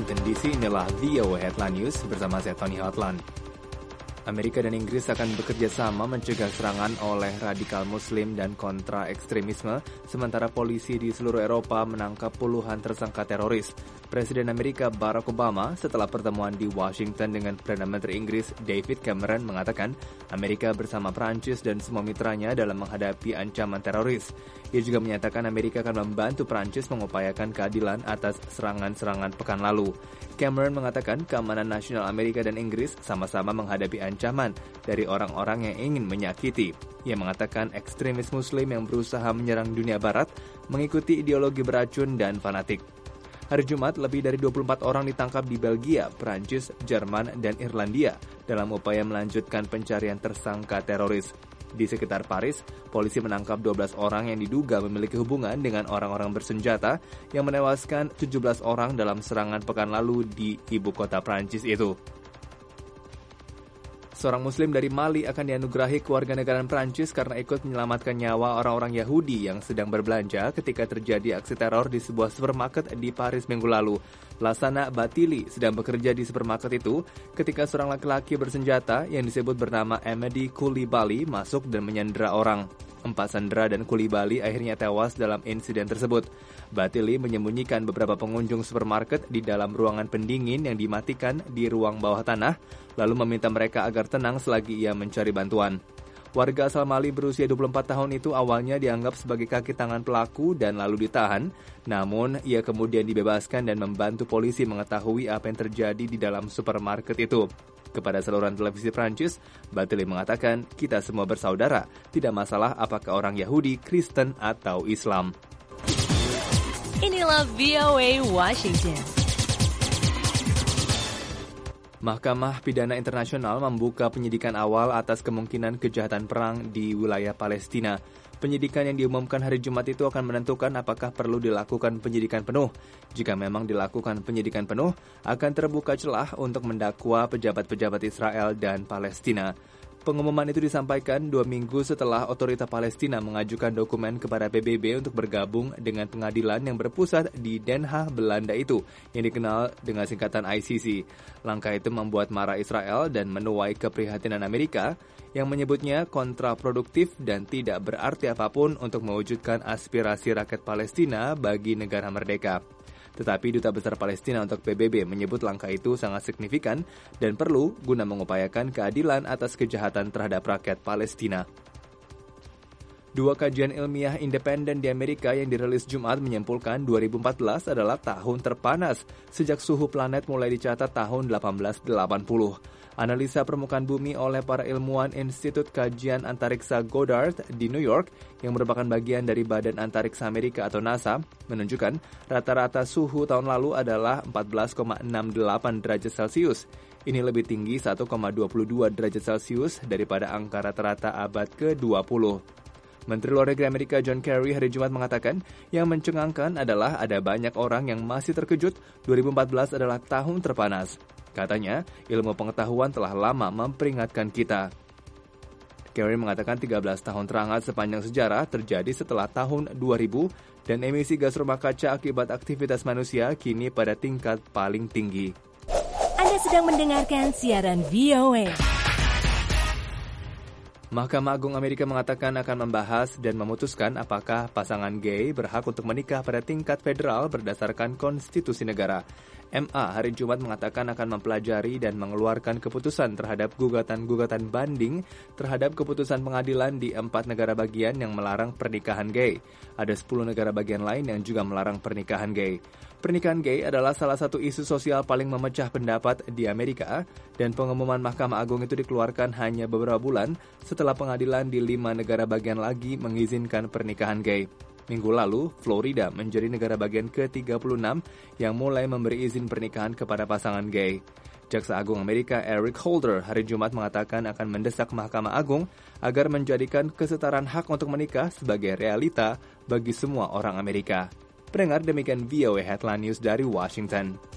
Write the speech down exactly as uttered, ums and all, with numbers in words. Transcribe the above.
Washington D C, inilah V O A Headline News bersama saya Tony Hotland. Amerika dan Inggris akan bekerja sama mencegah serangan oleh radikal muslim dan kontra ekstremisme, sementara polisi di seluruh Eropa menangkap puluhan tersangka teroris. Presiden Amerika Barack Obama setelah pertemuan di Washington dengan Perdana Menteri Inggris David Cameron mengatakan Amerika bersama Prancis dan semua mitranya dalam menghadapi ancaman teroris. Ia juga menyatakan Amerika akan membantu Prancis mengupayakan keadilan atas serangan-serangan pekan lalu. Cameron mengatakan keamanan nasional Amerika dan Inggris sama-sama menghadapi ancaman dari orang-orang yang ingin menyakiti. Ia mengatakan ekstremis muslim yang berusaha menyerang dunia barat mengikuti ideologi beracun dan fanatik. Hari Jumat, lebih dari dua puluh empat orang ditangkap di Belgia, Prancis, Jerman, dan Irlandia dalam upaya melanjutkan pencarian tersangka teroris. Di sekitar Paris, polisi menangkap dua belas orang yang diduga memiliki hubungan dengan orang-orang bersenjata yang menewaskan tujuh belas orang dalam serangan pekan lalu di ibu kota Prancis itu. Seorang muslim dari Mali akan dianugerahi kewarganegaraan Prancis karena ikut menyelamatkan nyawa orang-orang Yahudi yang sedang berbelanja ketika terjadi aksi teror di sebuah supermarket di Paris minggu lalu. Lassana Batili sedang bekerja di supermarket itu ketika seorang laki-laki bersenjata yang disebut bernama Amedy Coulibaly masuk dan menyandera orang. Empat sandera dan Coulibaly akhirnya tewas dalam insiden tersebut. Batili menyembunyikan beberapa pengunjung supermarket di dalam ruangan pendingin yang dimatikan di ruang bawah tanah, lalu meminta mereka agar tenang selagi ia mencari bantuan. Warga asal Mali berusia dua puluh empat tahun itu awalnya dianggap sebagai kaki tangan pelaku dan lalu ditahan, namun ia kemudian dibebaskan dan membantu polisi mengetahui apa yang terjadi di dalam supermarket itu. Kepada saluran televisi Prancis, Batili mengatakan, kita semua bersaudara, tidak masalah apakah orang Yahudi, Kristen, atau Islam. Inilah V O A Washington. Mahkamah Pidana Internasional membuka penyidikan awal atas kemungkinan kejahatan perang di wilayah Palestina. Penyidikan yang diumumkan hari Jumat itu akan menentukan apakah perlu dilakukan penyidikan penuh. Jika memang dilakukan penyidikan penuh, akan terbuka celah untuk mendakwa pejabat-pejabat Israel dan Palestina. Pengumuman itu disampaikan dua minggu setelah otorita Palestina mengajukan dokumen kepada P B B untuk bergabung dengan pengadilan yang berpusat di Den Haag, Belanda itu, yang dikenal dengan singkatan I C C. Langkah itu membuat marah Israel dan menuai keprihatinan Amerika, yang menyebutnya kontraproduktif dan tidak berarti apapun untuk mewujudkan aspirasi rakyat Palestina bagi negara merdeka. Tetapi Duta Besar Palestina untuk P B B menyebut langkah itu sangat signifikan dan perlu guna mengupayakan keadilan atas kejahatan terhadap rakyat Palestina. Dua kajian ilmiah independen di Amerika yang dirilis Jumat menyimpulkan dua ribu empat belas adalah tahun terpanas sejak suhu planet mulai dicatat tahun delapan belas delapan puluh. Analisa permukaan bumi oleh para ilmuwan Institut Kajian Antariksa Goddard di New York, yang merupakan bagian dari Badan Antariksa Amerika atau NASA, menunjukkan rata-rata suhu tahun lalu adalah empat belas koma enam delapan derajat Celcius. Ini lebih tinggi satu koma dua dua derajat Celcius daripada angka rata-rata abad ke dua puluh. Menteri Luar Negeri Amerika John Kerry hari Jumat mengatakan yang mencengangkan adalah ada banyak orang yang masih terkejut dua ribu empat belas adalah tahun terpanas. Katanya, ilmu pengetahuan telah lama memperingatkan kita. Kerry mengatakan tiga belas tahun terhangat sepanjang sejarah terjadi setelah tahun dua ribu dan emisi gas rumah kaca akibat aktivitas manusia kini pada tingkat paling tinggi. Anda sedang mendengarkan siaran V O A. Mahkamah Agung Amerika mengatakan akan membahas dan memutuskan apakah pasangan gay berhak untuk menikah pada tingkat federal berdasarkan konstitusi negara. M A hari Jumat mengatakan akan mempelajari dan mengeluarkan keputusan terhadap gugatan-gugatan banding terhadap keputusan pengadilan di empat negara bagian yang melarang pernikahan gay. Ada sepuluh negara bagian lain yang juga melarang pernikahan gay. Pernikahan gay adalah salah satu isu sosial paling memecah pendapat di Amerika, dan pengumuman Mahkamah Agung itu dikeluarkan hanya beberapa bulan setelah pengadilan di lima negara bagian lagi mengizinkan pernikahan gay. Minggu lalu, Florida menjadi negara bagian ke tiga puluh enam yang mulai memberi izin pernikahan kepada pasangan gay. Jaksa Agung Amerika Eric Holder hari Jumat mengatakan akan mendesak Mahkamah Agung agar menjadikan kesetaraan hak untuk menikah sebagai realita bagi semua orang Amerika. Pendengar, demikian V O A Headline News dari Washington.